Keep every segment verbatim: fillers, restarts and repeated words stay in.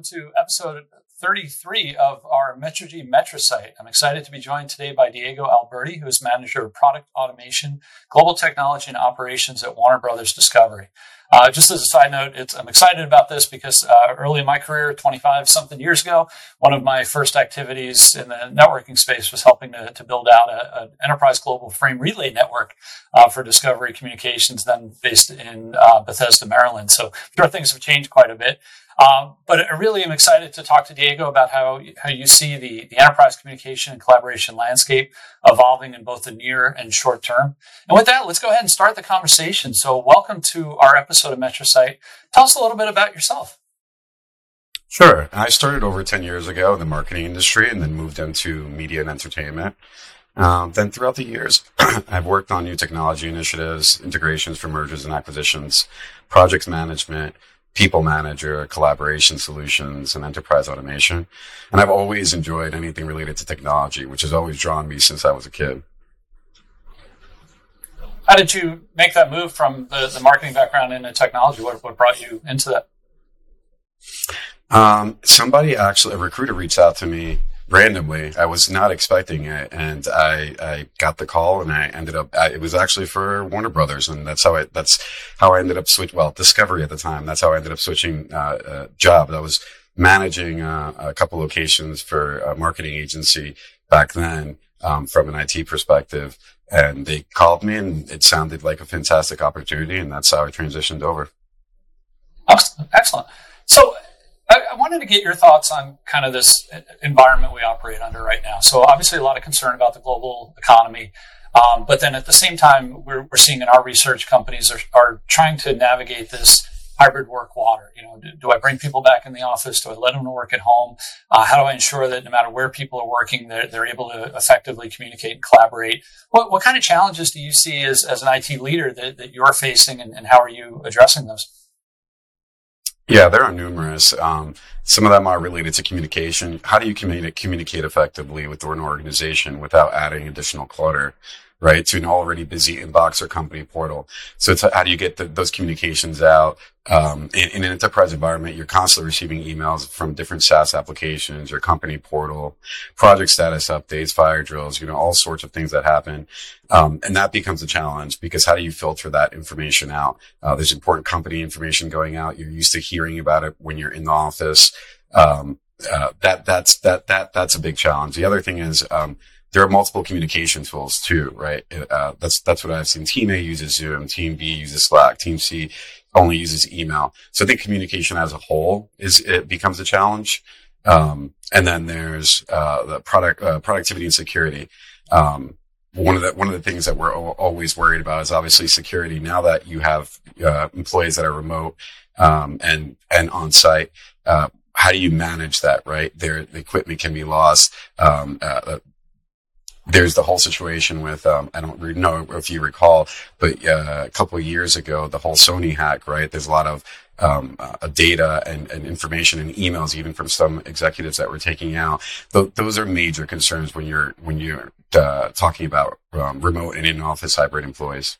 to episode thirty-three of our Metrigy MetroSite. I'm excited to be joined today by Diego Alberti, who is Manager of Product Automation, Global Technology and Operations at Warner Brothers Discovery. Uh, just as a side note, it's, I'm excited about this because uh, early in my career, twenty-five something years ago, one of my first activities in the networking space was helping to, to build out an enterprise global frame relay network uh, for Discovery Communications, then based in uh, Bethesda, Maryland. So I'm sure things have changed quite a bit. Um, but I really am excited to talk to Diego about how how you see the, the enterprise communication and collaboration landscape evolving in both the near and short term. And with that, let's go ahead and start the conversation. So welcome to our episode of MetroSite. Tell us a little bit about yourself. Sure. I started over ten years ago in the marketing industry and then moved into media and entertainment. Um, then throughout the years, I've worked on new technology initiatives, integrations for mergers and acquisitions, project management, people manager, collaboration solutions, and enterprise automation. And I've always enjoyed anything related to technology, which has always drawn me since I was a kid. How did you make that move from the, the marketing background into technology? What, what brought you into that? Um, somebody actually, a recruiter reached out to me randomly. I was not expecting it, and I, I got the call, and I ended up. I, it was actually for Warner Brothers, and that's how I. That's how I ended up switch. Well, Discovery at the time. That's how I ended up switching uh, uh, job. I was managing uh, a couple locations for a marketing agency back then um, from an I T perspective, and they called me, and it sounded like a fantastic opportunity, and that's how I transitioned over. Excellent. So, I wanted to get your thoughts on kind of this environment we operate under right now. So obviously a lot of concern about the global economy. Um, but then at the same time, we're, we're seeing in our research companies are, are trying to navigate this hybrid work water. You know, do, do I bring people back in the office? Do I let them work at home? Uh, how do I ensure that no matter where people are working, they're, they're able to effectively communicate and collaborate? What, what kind of challenges do you see as, as an I T leader that, that you're facing, and, and how are you addressing those? Yeah, there are numerous. Um, some of them are related to communication. How do you communicate, communicate effectively with an organization without adding additional clutter, right, to an already busy inbox or company portal? So it's how do you get the, those communications out? Um, in, in an enterprise environment, you're constantly receiving emails from different SaaS applications, your company portal, project status updates, fire drills, you know, all sorts of things that happen. Um, and that becomes a challenge because how do you filter that information out? Uh, there's important company information going out. You're used to hearing about it when you're in the office. Um, uh, that, that's, that, that, that's a big challenge. The other thing is, um, there are multiple communication tools too, right? Uh, that's, that's what I've seen. Team A uses Zoom, Team B uses Slack, Team C only uses email. So I think communication as a whole is, it becomes a challenge. Um, and then there's, uh, the product, uh, productivity and security. Um, one of the, one of the things that we're always worried about is obviously security. Now that you have, uh, employees that are remote, um, and, and on site, uh, how do you manage that, right? Their, the equipment can be lost. Um, uh, There's the whole situation with, um, I don't know if you recall, but uh, a couple of years ago, the whole Sony hack, right? There's a lot of um, uh, data and, and information and emails, even from some executives that were taking out. Th- those are major concerns when you're when you're uh, talking about um, remote and in-office hybrid employees.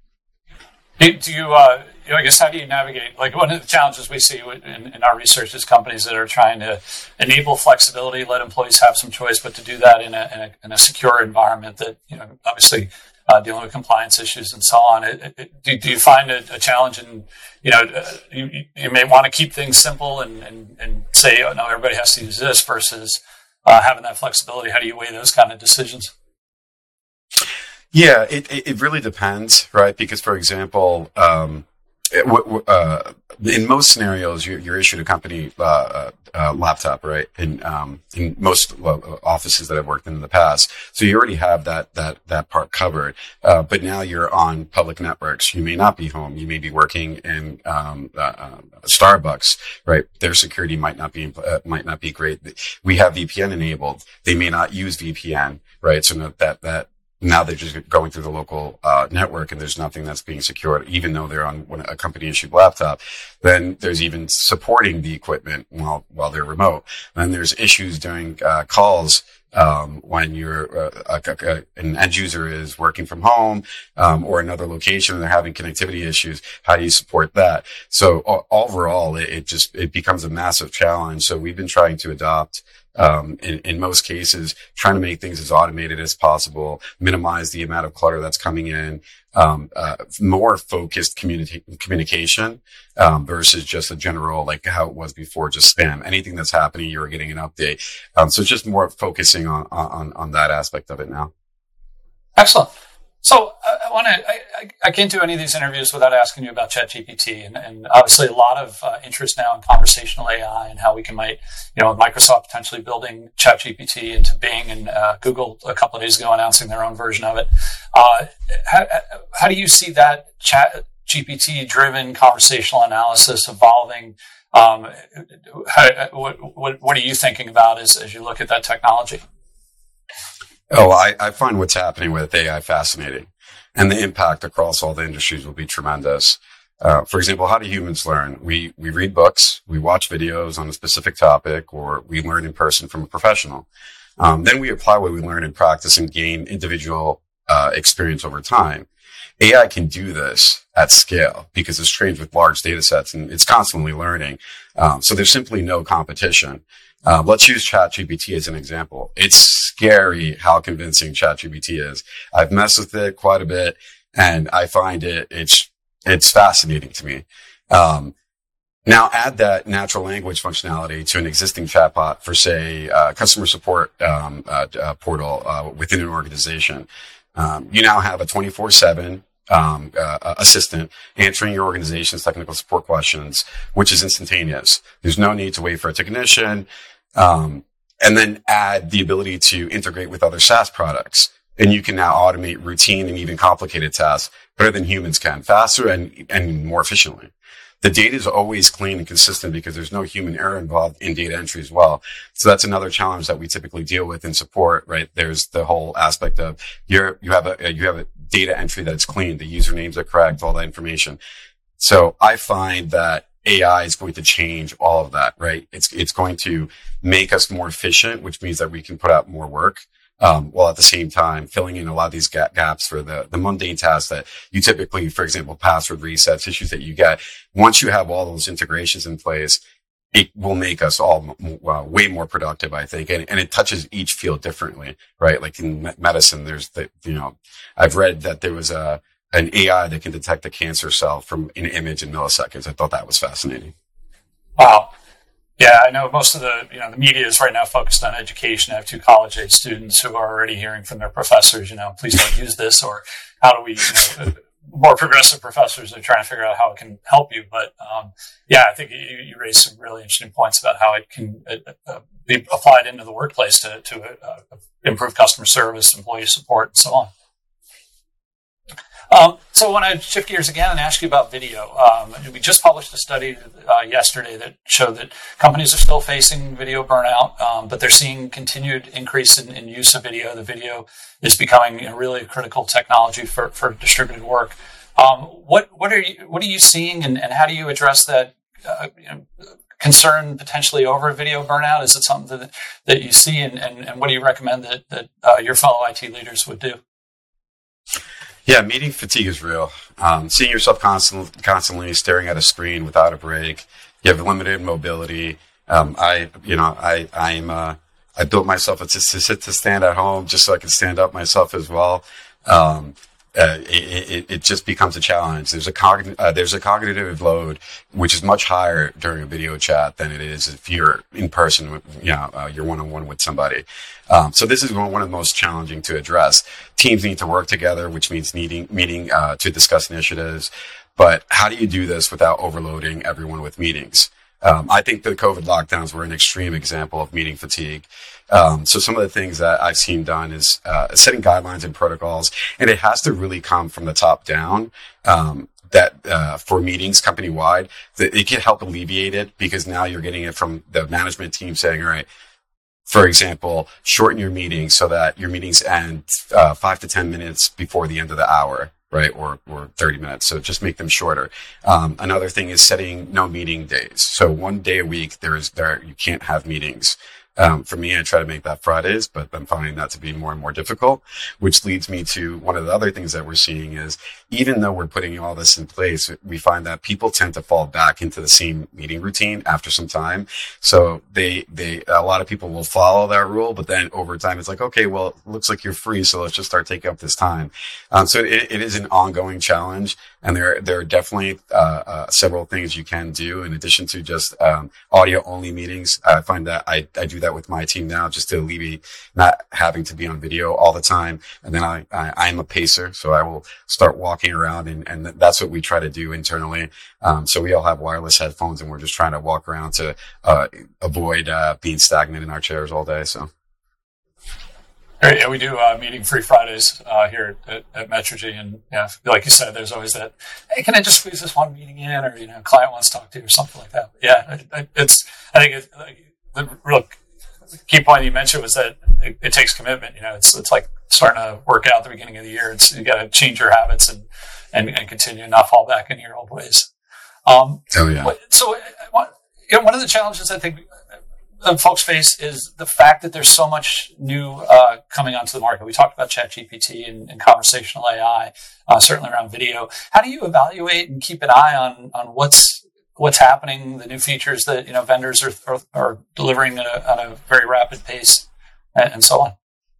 Do you, uh, you know, I guess, how do you navigate? Like, one of the challenges we see in, in our research is companies that are trying to enable flexibility, let employees have some choice, but to do that in a, in a, in a secure environment that, you know, obviously uh, dealing with compliance issues and so on. It, it, do, do you find a, a challenge in, you know, uh, you, you may want to keep things simple and, and, and say, oh, no, everybody has to use this versus uh, having that flexibility? How do you weigh those kind of decisions? Yeah, it, it really depends, right? Because, for example, um, it, uh, in most scenarios, you're, you're issued a company uh, uh, laptop, right? In um, in most offices that I've worked in in the past, so you already have that that that part covered. Uh, but now you're on public networks. You may not be home. You may be working in um, uh, uh, Starbucks, right? Their security might not be uh, might not be great. We have V P N enabled. They may not use V P N, right? So that that now they're just going through the local uh, network and there's nothing that's being secured, even though they're on a company issued laptop. Then there's even supporting the equipment while while they're remote. Then there's issues during uh, calls um, when you're uh, a, a, an end user is working from home um, or another location and they're having connectivity issues. How do you support that? So uh, overall, it, it just it becomes a massive challenge. So we've been trying to adopt. Um, in, in most cases, trying to make things as automated as possible, minimize the amount of clutter that's coming in, um, uh, more focused communi- communication, um, versus just a general, like how it was before, just spam. Anything that's happening, you're getting an update. Um, so just more focusing on, on, on that aspect of it now. Excellent. So uh, I want to. I, I, I can't do any of these interviews without asking you about ChatGPT, and, and obviously a lot of uh, interest now in conversational A I and how we can might, you know, Microsoft potentially building ChatGPT into Bing, and uh, Google a couple of days ago announcing their own version of it. Uh, how, how do you see that ChatGPT-driven conversational analysis evolving? Um, how, what, what, what are you thinking about as, as you look at that technology? Oh, I, I find what's happening with A I fascinating, and the impact across all the industries will be tremendous. Uh, for example, how do humans learn? We we read books, we watch videos on a specific topic, or we learn in person from a professional. Um, then we apply what we learn in practice and gain individual uh, experience over time. A I can do this at scale because it's trained with large data sets and it's constantly learning. Um, so there's simply no competition. Uh, let's use ChatGPT as an example. It's scary how convincing ChatGPT is. I've messed with it quite a bit, and I find it it's it's fascinating to me. Um, now, add that natural language functionality to an existing chatbot for, say, uh, customer support um, uh, uh, portal uh, within an organization. Um, you now have a twenty-four seven um, uh, assistant answering your organization's technical support questions, which is instantaneous. There's no need to wait for a technician. Um, and then add the ability to integrate with other SaaS products. And you can now automate routine and even complicated tasks better than humans can, faster and, and more efficiently. The data is always clean and consistent because there's no human error involved in data entry as well. So that's another challenge that we typically deal with in support, right? There's the whole aspect of you're, you have a, you have a data entry that's clean. The usernames are correct, all that information. So I find that A I is going to change all of that, right? It's, it's going to make us more efficient, which means that we can put out more work, um, while at the same time filling in a lot of these gap, gaps for the, the mundane tasks that you typically, for example, password resets, issues that you get. Once you have all those integrations in place, it will make us all uh, way more productive, I think. And, and it touches each field differently, right? Like in medicine, there's the, you know, I've read that there was a, an A I that can detect a cancer cell from an image in milliseconds. I thought that was fascinating. Wow. Yeah, I know most of the, you know, the media is right now focused on education. I have two college-age students who are already hearing from their professors, you know, please don't use this, or how do we, you know, more progressive professors are trying to figure out how it can help you. But, um, yeah, I think you, you raised some really interesting points about how it can uh, be applied into the workplace to, to uh, improve customer service, employee support, and so on. Um, so I want to shift gears again and ask you about video. Um, we just published a study uh, yesterday that showed that companies are still facing video burnout, um, but they're seeing continued increase in, in use of video. The video is becoming, you know, really a critical technology for, for distributed work. Um, what what are you what are you seeing, and, and how do you address that uh, you know, concern potentially over video burnout? Is it something that, that you see, and, and, and what do you recommend that, that uh, your fellow I T leaders would do? Yeah, meeting fatigue is real. Um, seeing yourself constantly, constantly staring at a screen without a break. You have limited mobility. Um, I, you know, I, I'm, uh, I built myself to, to sit to stand at home just so I can stand up myself as well. Um, uh, it, it, it just becomes a challenge. There's a cogn- uh, there's a cognitive load which is much higher during a video chat than it is if you're in person, with, you know, uh, you're one on one with somebody. Um, so this is one, one of the most challenging to address. Teams need to work together, which means needing meeting uh, to discuss initiatives. But how do you do this without overloading everyone with meetings? Um, I think the COVID lockdowns were an extreme example of meeting fatigue. Um, so some of the things that I've seen done is uh, setting guidelines and protocols, and it has to really come from the top down. Um, that uh, for meetings company wide, that it can help alleviate it, because now you're getting it from the management team saying, all right, for example, shorten your meetings so that your meetings end uh, five to ten minutes before the end of the hour, right? Or, or thirty minutes. So just make them shorter. Um, another thing is setting no meeting days. So one day a week, there is there, you can't have meetings. Um, for me, I try to make that Fridays, but I'm finding that to be more and more difficult, which leads me to one of the other things that we're seeing is even though we're putting all this in place, we find that people tend to fall back into the same meeting routine after some time. So they, they, a lot of people will follow that rule, but then over time it's like, okay, well, it looks like you're free. So let's just start taking up this time. Um, so it, it is an ongoing challenge. And there, there are definitely, uh, uh, several things you can do in addition to just, um, audio only meetings. I find that I, I do that with my team now just to alleviate not having to be on video all the time. And then I, I, I'm a pacer. So I will start walking around and, and that's what we try to do internally. Um, so we all have wireless headphones and we're just trying to walk around to, uh, avoid, uh, being stagnant in our chairs all day. So. Great. Yeah, we do uh, meeting free Fridays uh, here at, at Metrigy, and yeah, like you said, there's always that. Hey, can I just squeeze this one meeting in, or you know, a client wants to talk to you, or something like that. But yeah, it, it's. I think it, like, the real key point you mentioned was that it, it takes commitment. You know, it's it's like starting to work out at the beginning of the year. It's you got to change your habits and, and and continue, not fall back into your old ways. Um, oh yeah. So, you know, one of the challenges I think that folks face is the fact that there's so much new uh, coming onto the market. We talked about ChatGPT and, and conversational A I, uh, certainly around video. How do you evaluate and keep an eye on on what's what's happening, the new features that you know vendors are are, are delivering at a, at a very rapid pace, and, and so on?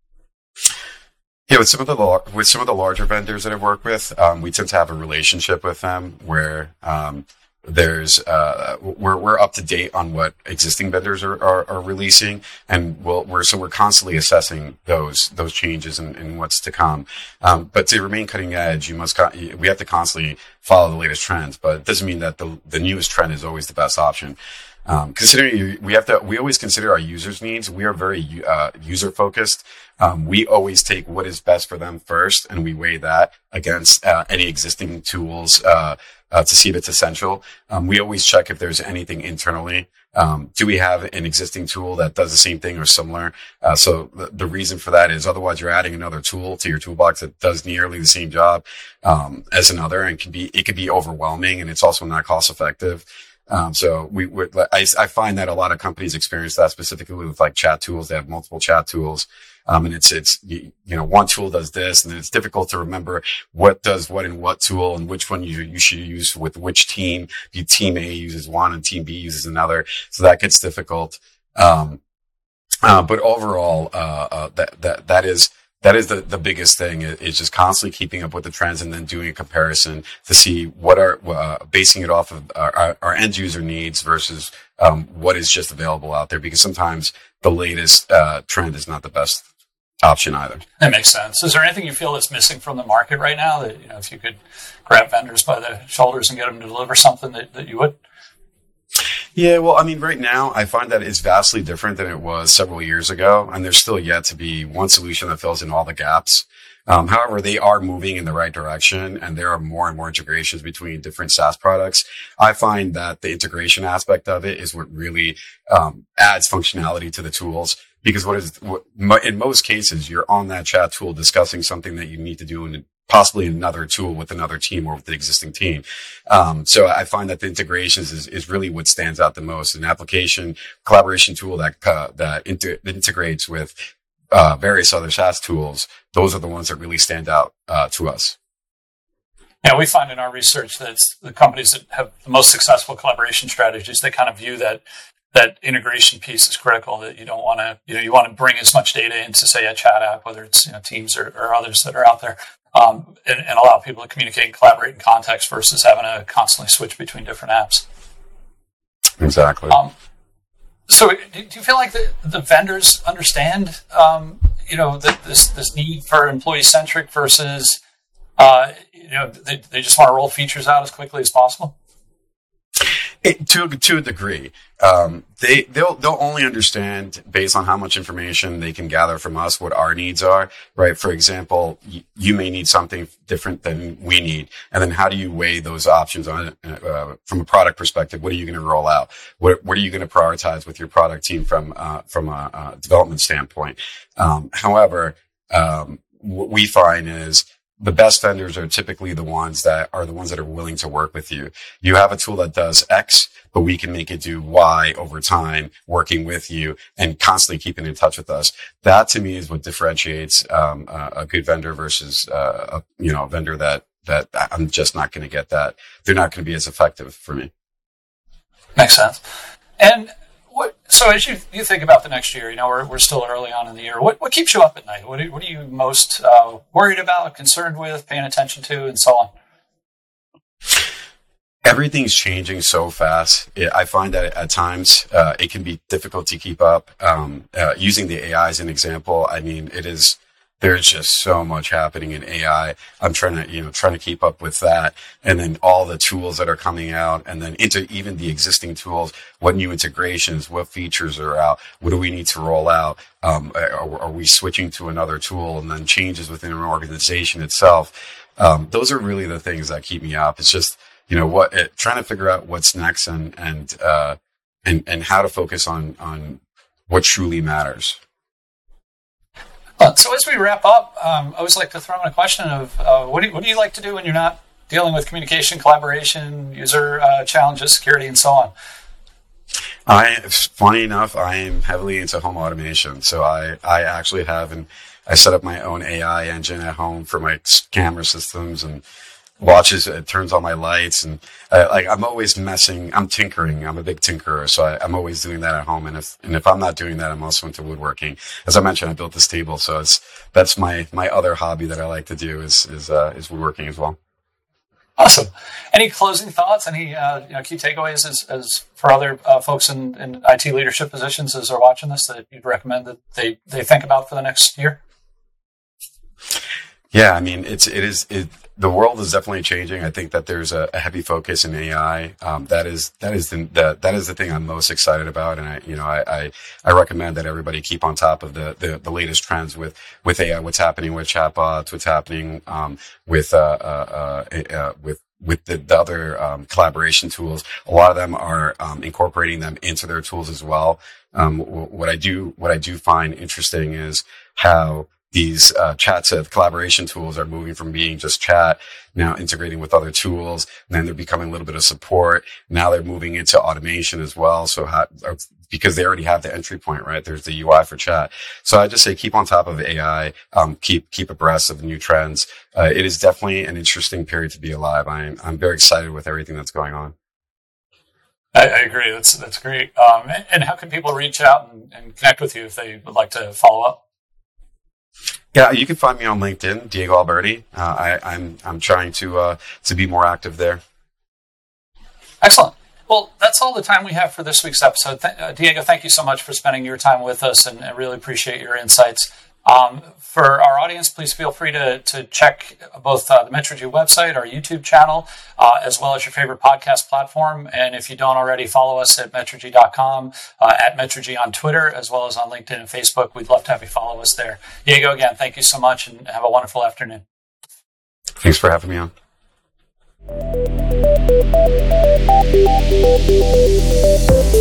Yeah, with some of the with some of the larger vendors that I've worked with, um, we tend to have a relationship with them where. Um, There's, uh, we're, we're up to date on what existing vendors are, are, are releasing, and we'll, we're, so we're constantly assessing those, those changes and, and what's to come. Um, but to remain cutting edge, you must, we have to constantly follow the latest trends, but it doesn't mean that the, the newest trend is always the best option. Um, considering you, we have to, we always consider our users' needs. We are very, uh, user focused. Um, we always take what is best for them first, and we weigh that against, uh, any existing tools, uh, Uh, to see if it's essential. Um, we always check if there's anything internally. Um, do we have an existing tool that does the same thing or similar? Uh, so the, the reason for that is otherwise you're adding another tool to your toolbox that does nearly the same job, um, as another, and can be, it can be overwhelming, and it's also not cost effective. Um, so we, we I, I find that a lot of companies experience that specifically with like chat tools. They have multiple chat tools. Um, and it's, it's, you, you know, one tool does this, and then it's difficult to remember what does what in what tool and which one you, you should use with which team. You team A uses one and team B uses another. So that gets difficult. Um, uh, but overall, uh, uh, that, that, that is, that is the, the biggest thing is just constantly keeping up with the trends and then doing a comparison to see what are, uh, basing it off of our, our end user needs versus, um, what is just available out there, because sometimes the latest, uh, trend is not the best option either. That makes sense. Is there anything you feel that's missing from the market right now that, you know, if you could grab vendors by the shoulders and get them to deliver something that, that you would? Yeah, well, I mean, right now I find that it's vastly different than it was several years ago, and there's still yet to be one solution that fills in all the gaps. Um, however, they are moving in the right direction, and there are more and more integrations between different SaaS products. I find that the integration aspect of it is what really um, adds functionality to the tools. Because what is, what, in most cases, you're on that chat tool discussing something that you need to do in possibly another tool with another team or with the existing team. Um, so I find that the integrations is, is really what stands out the most. An application collaboration tool that, uh, that inter- integrates with, uh, various other SaaS tools. Those are the ones that really stand out, uh, to us. Yeah, we find in our research that it's the companies that have the most successful collaboration strategies, they kind of view that that integration piece is critical, that you don't want to, you know, you want to bring as much data into, say, a chat app, whether it's, you know, Teams or, or others that are out there, um, and, and allow people to communicate and collaborate in context versus having to constantly switch between different apps. Exactly. Um, so do you feel like the, the vendors understand, um, you know, the, this, this need for employee-centric versus, uh, you know, they, they just want to roll features out as quickly as possible? It, to to a degree, um, they they'll they'll only understand based on how much information they can gather from us what our needs are, right? For example, y- you may need something different than we need, and then how do you weigh those options on uh, from a product perspective? What are you going to roll out? What what are you going to prioritize with your product team from uh, from a, a development standpoint? Um, however, um, what we find is the best vendors are typically the ones that are the ones that are willing to work with you. You have a tool that does X, but we can make it do Y over time, working with you and constantly keeping in touch with us. That to me is what differentiates um, a, a good vendor versus uh, a you know a vendor that that I'm just not going to get that. They're not going to be as effective for me. Makes sense. And what, so as you, you think about the next year, you know, we're, we're still early on in the year. What, what keeps you up at night? What, do, what are you most uh, worried about, concerned with, paying attention to, and so on? Everything's changing so fast. It, I find that at times uh, it can be difficult to keep up. Um, uh, using the A I as an example, I mean, it is. There's just so much happening in A I. I'm trying to, you know, trying to keep up with that. And then all the tools that are coming out, and then into even the existing tools, what new integrations, what features are out, what do we need to roll out? Um, are, are we switching to another tool, and then changes within an organization itself? Um, those are really the things that keep me up. It's just, you know, what, it, trying to figure out what's next and, and, uh, and, and how to focus on, on what truly matters. Uh, so as we wrap up, um, I always like to throw in a question of uh, what, do you, what do you like to do when you're not dealing with communication, collaboration, user uh, challenges, security, and so on? I, funny enough, I am heavily into home automation. So I, I actually have, and I set up my own A I engine at home for my camera systems and watches, it turns on my lights, and uh, like I'm always messing, I'm tinkering. I'm a big tinkerer, so I, I'm always doing that at home. And if and if I'm not doing that, I'm also into woodworking. As I mentioned, I built this table, so it's that's my my other hobby that I like to do is is uh, is woodworking as well. Awesome. Any closing thoughts? Any uh, you know, key takeaways as, as for other uh, folks in, in I T leadership positions as they're watching this that you'd recommend that they, they think about for the next year? Yeah, I mean, it's it is it. The world is definitely changing. I think that there's a, a heavy focus in A I. Um, that is that is the, the that is the thing I'm most excited about, and I you know I I, I recommend that everybody keep on top of the, the, the latest trends with, with A I. What's happening with chatbots? What's happening um, with uh, uh, uh, uh, with with the, the other um, collaboration tools? A lot of them are um, incorporating them into their tools as well. Um, what I do what I do find interesting is how these uh, chat set collaboration tools are moving from being just chat, now integrating with other tools, and then they're becoming a little bit of support. Now they're moving into automation as well. So how, because they already have the entry point, right? There's the U I for chat. So I just say keep on top of A I, um, keep keep abreast of new trends. Uh, it is definitely an interesting period to be alive. I'm I'm very excited with everything that's going on. I, I agree. That's that's great. Um, and, and how can people reach out and, and connect with you if they would like to follow up? Yeah, you can find me on LinkedIn, Diego Alberti. Uh, I, I'm I'm trying to uh, to be more active there. Excellent. Well, that's all the time we have for this week's episode. Th- uh, Diego, thank you so much for spending your time with us, and I really appreciate your insights. Um, for our audience, please feel free to to check both uh, the Metrigy website, our YouTube channel, uh, as well as your favorite podcast platform. And if you don't already, follow us at Metrigy dot com, uh, at Metrigy on Twitter, as well as on LinkedIn and Facebook. We'd love to have you follow us there. Diego, again, thank you so much, and have a wonderful afternoon. Thanks for having me on.